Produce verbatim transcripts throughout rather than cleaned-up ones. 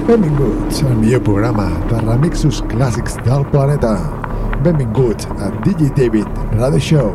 Benvinguts al millor programa de remixos clàssics del planeta. Benvinguts a D J David Radio Show.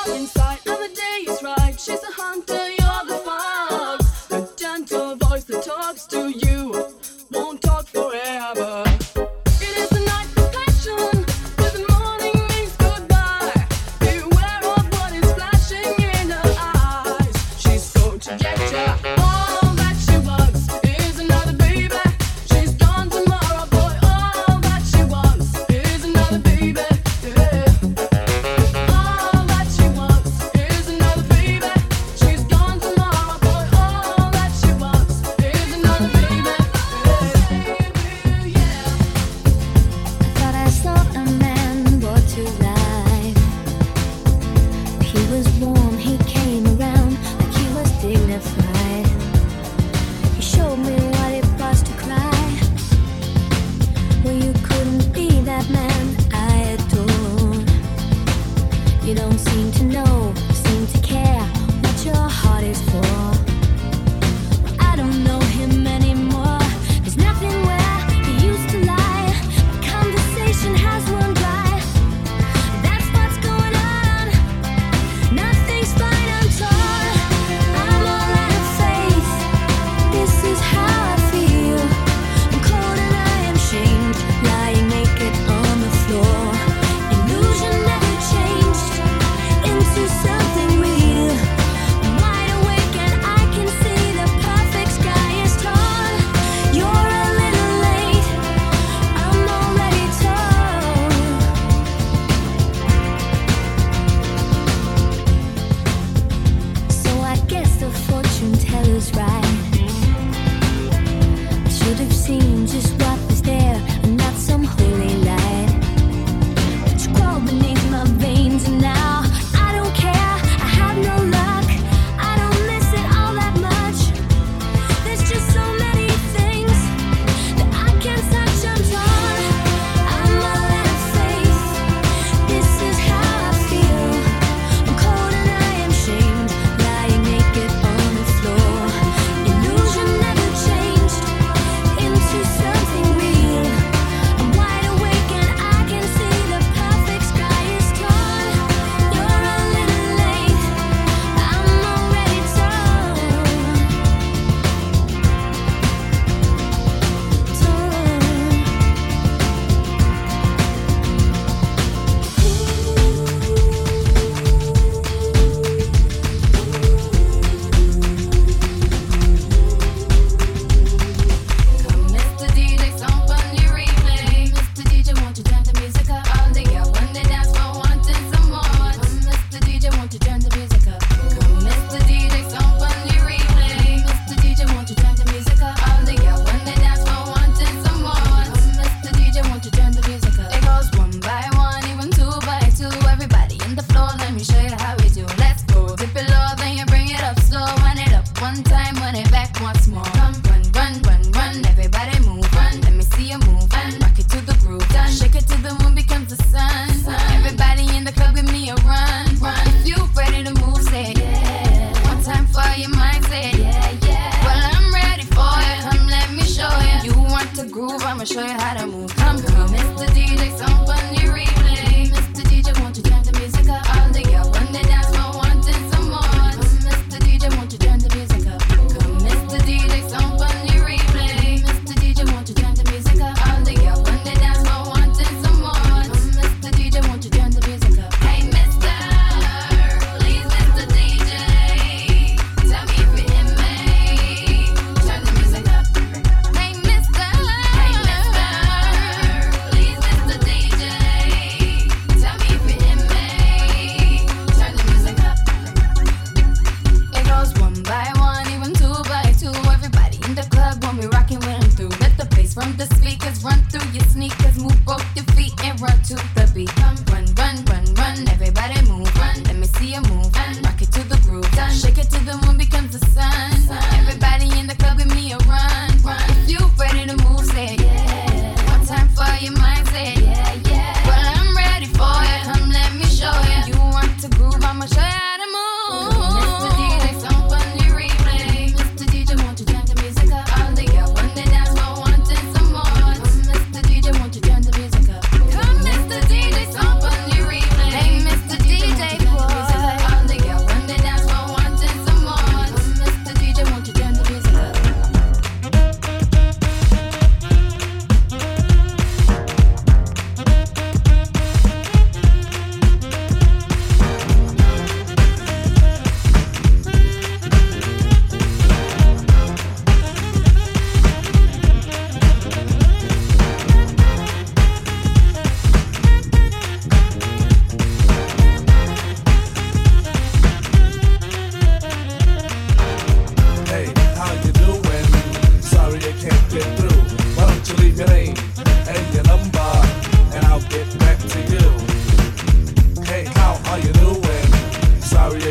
Hey, mister,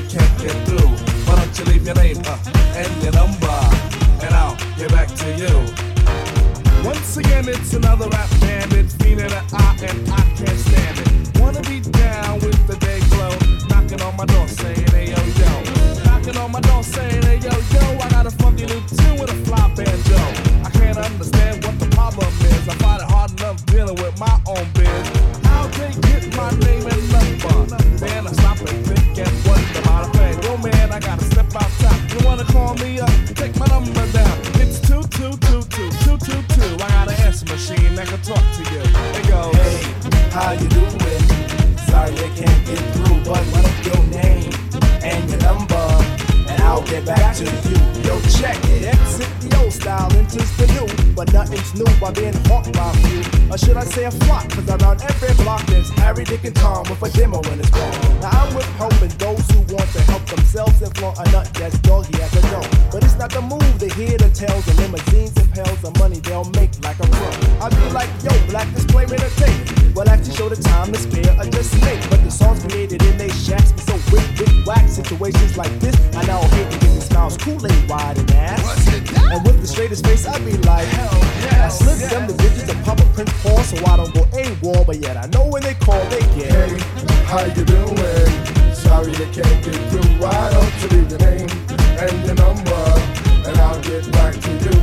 can't get through. Why don't you leave your name uh, and your number, and I'll get back to you. Once again, it's another rap bandit, feeling an eye and I can't stand it. Wanna be down with the day glow, knocking on my door saying, hey yo yo. Knocking on my door saying, hey yo yo, I got a funky new tune with a fly banjo. I can't understand what the problem is. I find it hard enough dealing with my own biz. How they get my name and number? Then I stop and think and wonder about a plan. Yo man, I gotta step outside. You wanna call me up? Take my number down. It's two two two two two two two. I got an answer machine that can talk to you. It goes, hey, how you doing? Sorry I can't get through, but what is your name and your number? And I'll get back to you. Yo, check it. Exit the old style, enters the new. But nothing's new by being hawked by a few. Or should I say a flock? Cause around every block there's Harry, Dick, and Tom with a demo in his ball. Now I'm with helping those who want to help themselves and flaunt a nut that's doggy at the door. But it's not the move to hear the tales of limousines and pails of money they'll make like a pro. I'll be like, yo, black display entertainment. Well, actually show the time to spare or just make. But the songs created in they shacks be so wick, wick, whack. Situations like this, I now hate to give me smiles, Kool-Aid wide and ass. And with the straightest face, I be like, hell yeah. I slip yes. them the digits of Papa Prince Paul, so I don't go AWOL. But yet I know when they call, they get. Hey, how you doing? Sorry they can't get through. Why don't you leave your name and your number, and I'll get back to you.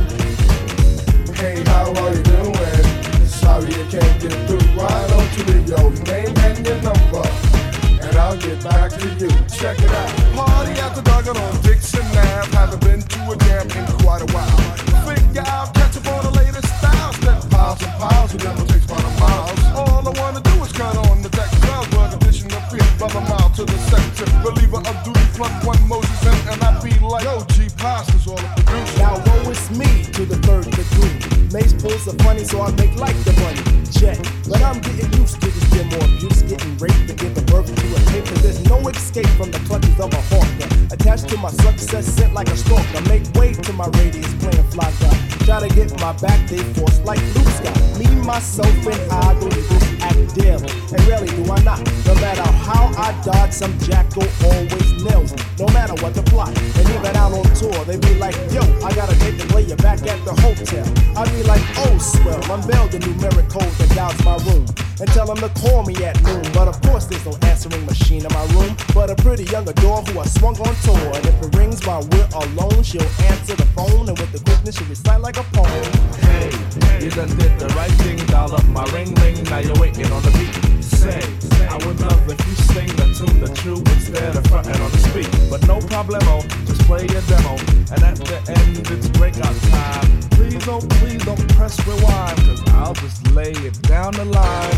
Hey, how are you doing? Sorry they can't get through. Why don't you leave your name and your number, and I'll get back to you. Check it out. Party at the Duggan on Dixon Ave. Haven't been to a jam in quite a while. Figure I'll catch up on the latest styles. Step piles and piles, and then we'll take about a miles. All I wanna do is cut on the deck. Cloud edition of Pete, brother mile to the sector. Reliever of duty, front one Moses, and, and I be like, yo, G Pasta's all the producer. Now woe is me to the third degree. Mace pulls are funny, so I make like the money. Check, but I'm getting used to this dear more abuse, getting raped and giving birth to a tape. Cause there's no escape from the clutches of a hawker. Attached to my success, sent like a stalker. Make way to my radius, playing fly guy. Try to get my back, they force like Luke Scott. Me, myself, and I go to this act daily. And rarely do I not. No matter how I dodge, some jackal always nails me. No matter what the plot. And even out on tour, they be like, yo, I got a date to lay you back at the hotel. I be like, oh, swell, unveil the numeric code that dials my room. And tell them to call me at noon. But of course there's no answering machine in my room, but a pretty young adore who I swung on tour. And if it rings while we're alone, she'll answer the phone, and with the quickness she'll recite like a poem. Hey, you done did the right thing, dial up my ring ring, now you're waiting on the beat. Say, I would love if you sing the tune the true instead of frontin' on the speak. But no problemo, just play your demo, and at the end it's breakout time. Please don't, please don't press rewind, cause I'll just lay it down the line.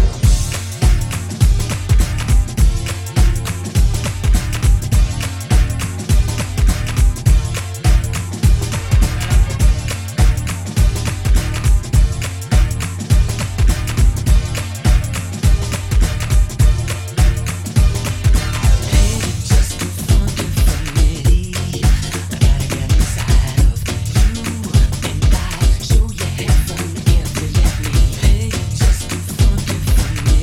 Show your head from if you let me. Hey, just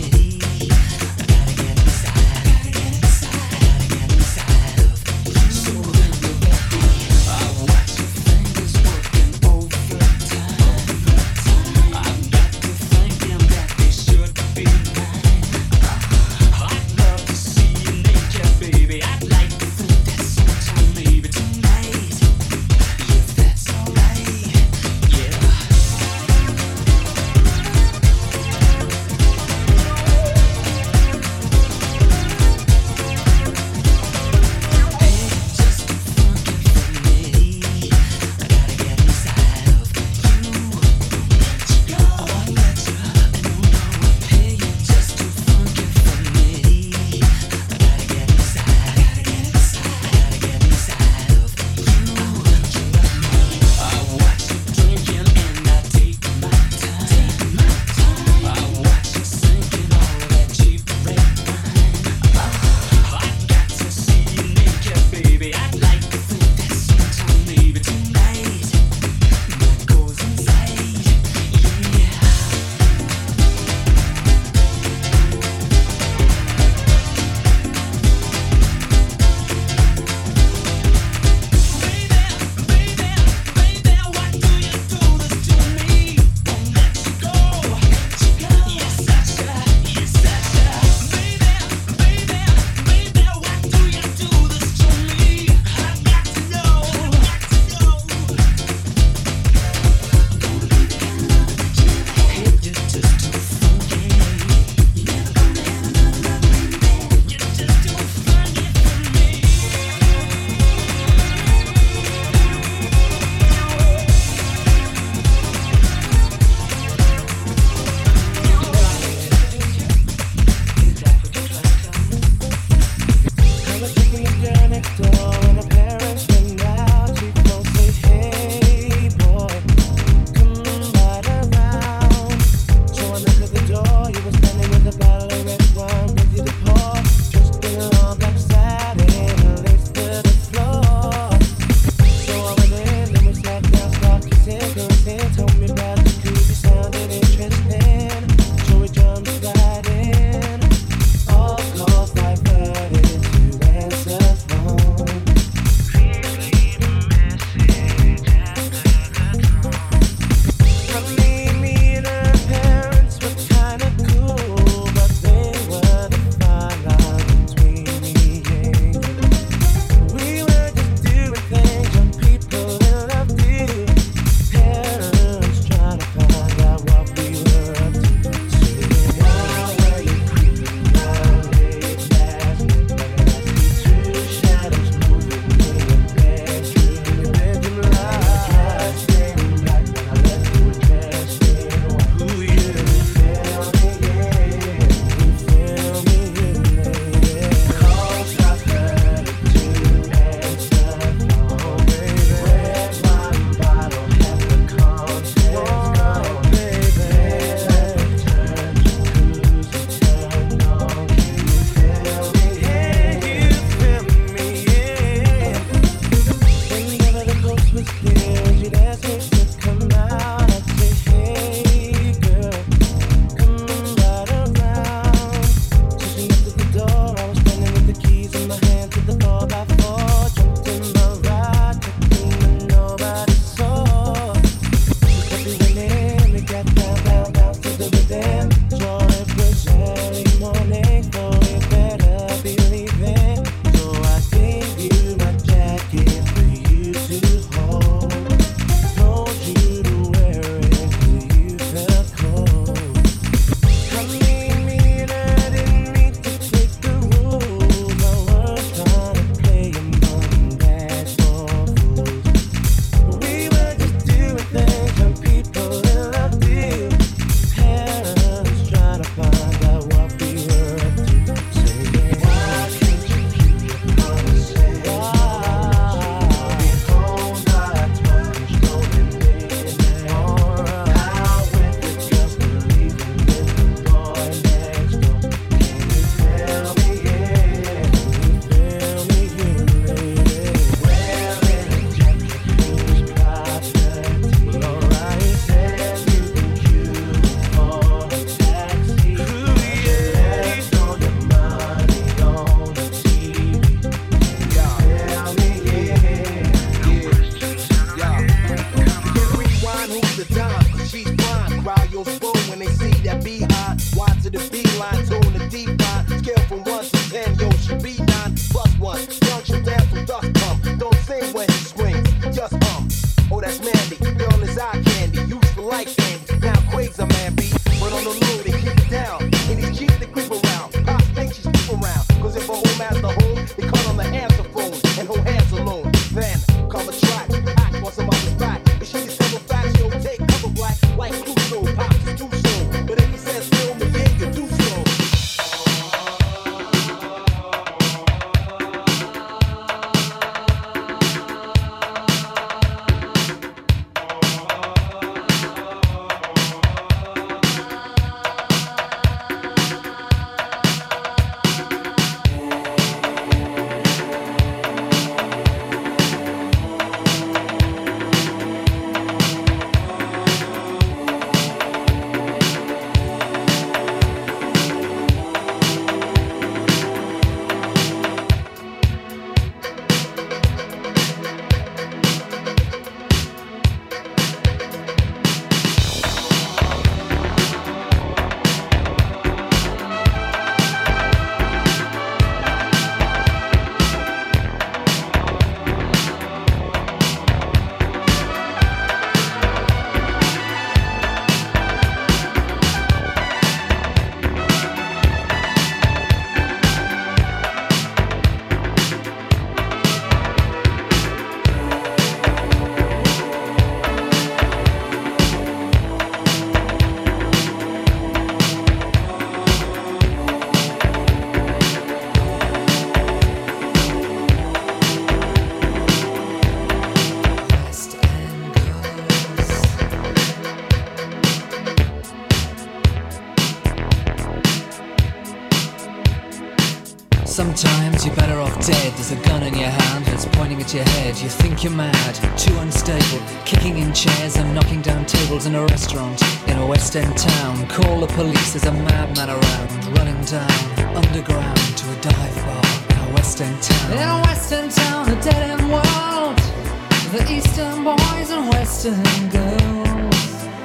knows you're better off dead. There's a gun in your hand, it's pointing at your head. You think you're mad, too unstable, kicking in chairs and knocking down tables in a restaurant in a West End town. Call the police, there's a madman around, running down underground to a dive bar in a West End town. In a West End town, a dead end world, the Eastern boys and Western girls.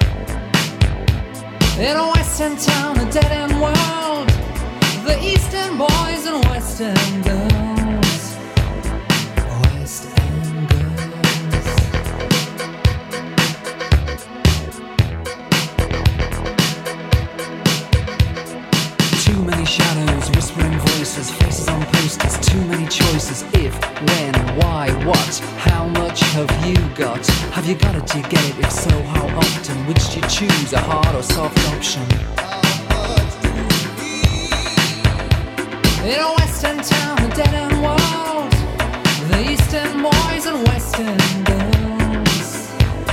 In a West End town, a dead end world, the Eastern boys and Western girls. West End girls. Too many shadows, whispering voices, faces on posters, too many choices. If, when, why, what, how much have you got? Have you got it, do you get it? If so, how often? Which do you choose, a hard or soft option? In a Western town, a dead-end world, the Eastern boys and Western girls.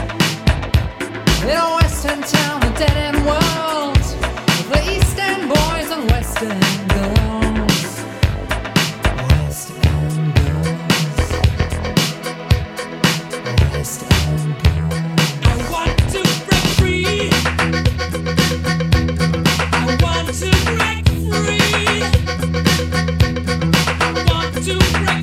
In a Western town, a dead-end world, the Eastern boys and Western girls. Western girls. Western girls. I want to break free. I want to break free. To break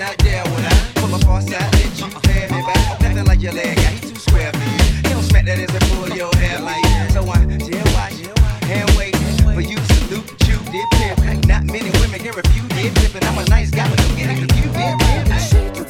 out there when I pull up on side, let you pay me back. Nothing like your leg guy, he too square for you. He don't smack that ass and pull your hair like that. So I jail watch and wait for you to salute the you did pimp. Not many women can refuse it pimp, and I'm a nice guy, but don't get it confused. Did pimp.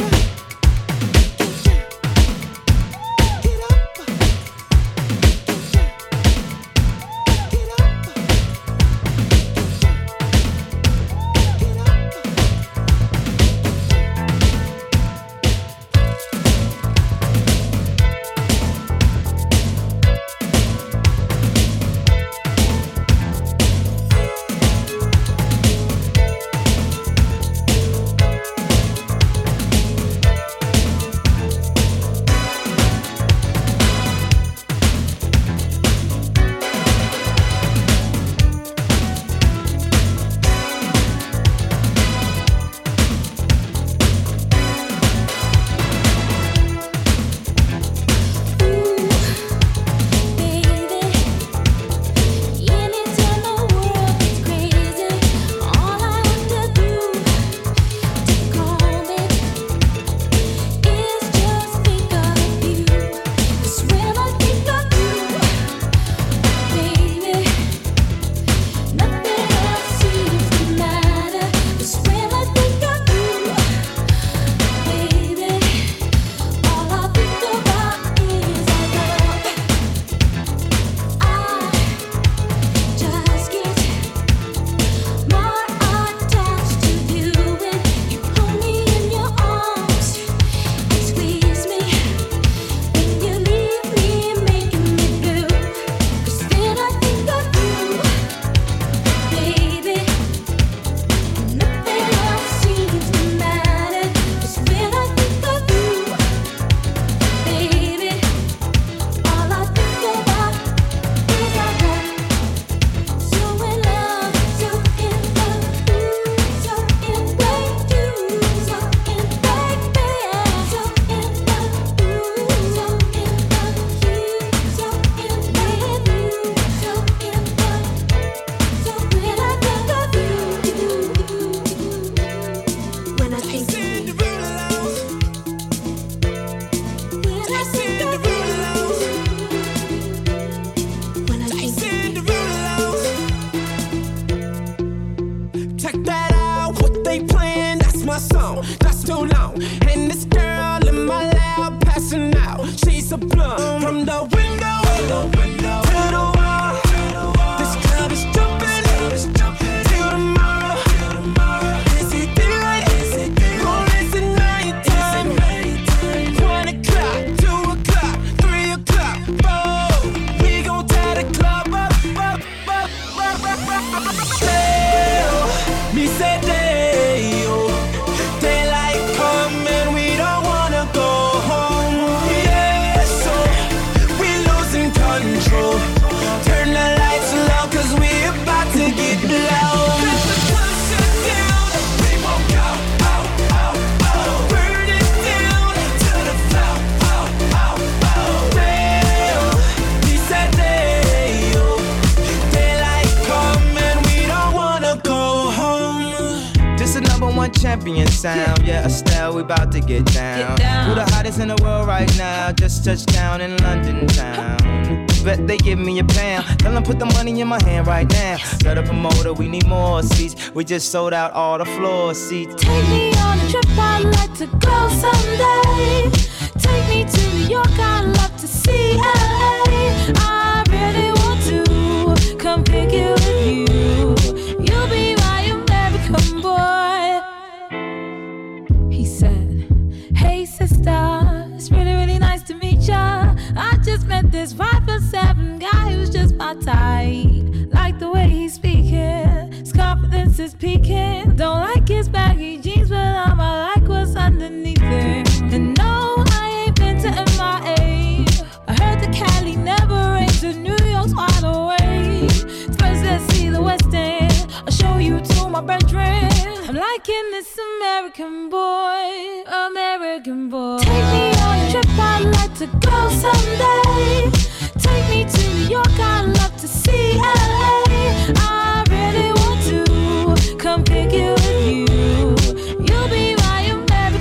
Champion sound, yeah, Estelle, we about to get down. get down. Who the hottest in the world right now? Just touched down in London town. Bet they give me a pound. Tell them put the money in my hand right now. Set a promoter, we need more seats. We just sold out all the floor seats. Take me on a trip, I'd like to go someday. Take me to New York, I'd love to see L A. I really want to come pick you with you. You'll be my American boy. Hey sister, it's really, really nice to meet ya. I just met this five foot seven guy who's just my type. Like the way he's speaking, his confidence is peaking. Don't like his baggy jeans, but I'ma like what's underneath it. And no, I ain't been to M I A. I heard the Cali never rains, and New York's wide awake. First let's see the West End, I'll show you to my bedroom. I'm liking this American boy, American boy. Take me on a trip, I'd like to go someday. Take me to New York, I'd love to see L A. I really want to come pick you with you. You'll be my American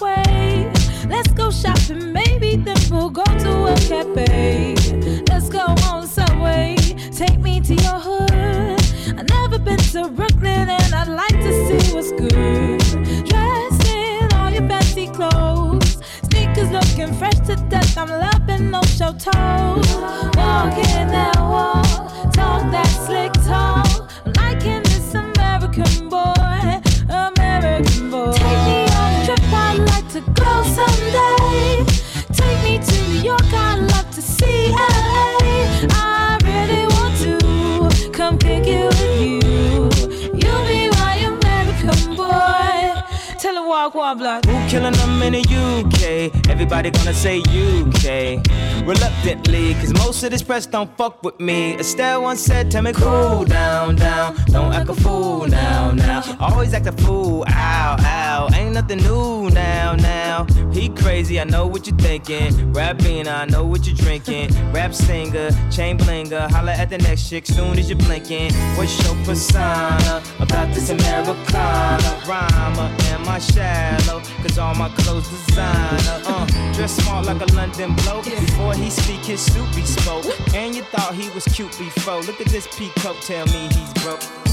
way. Let's go shopping, maybe then we'll go to a cafe. Let's go on Subway, take me to your hood. I've never been to Brooklyn and I'd like to see what's good. Dressed in all your fancy clothes, sneakers looking fresh to death. I'm loving no show toes. Walking that wall, talk that slick talk. I'm liking this American boy, American boy. Take me on a trip, I'd like to go someday. Take me to New York, I'd love to see L A. I really want to come kick it with you. You'll be my American boy. Tell him walk one block. Who killing them in the U K? Everybody gonna say U K. Reluctantly, cause most of this press don't fuck with me. Estelle once said, tell me cool down, down. Don't act a fool now, now. Always act a fool, ow, ow. Ain't nothing new now, now. He crazy, I know what you're thinking. Rapping, I know what you're drinking. Rap singer, chain blinger. Holla at the next chick soon as you're blinking. What's your persona about this Americana? Rhymer, am I shallow? Cause all my clothes designer. Uh, dress smart like a London bloke. Before he speak, his suit be spoke. And you thought he was cute before. Look at this peacoat, tell me he's broke.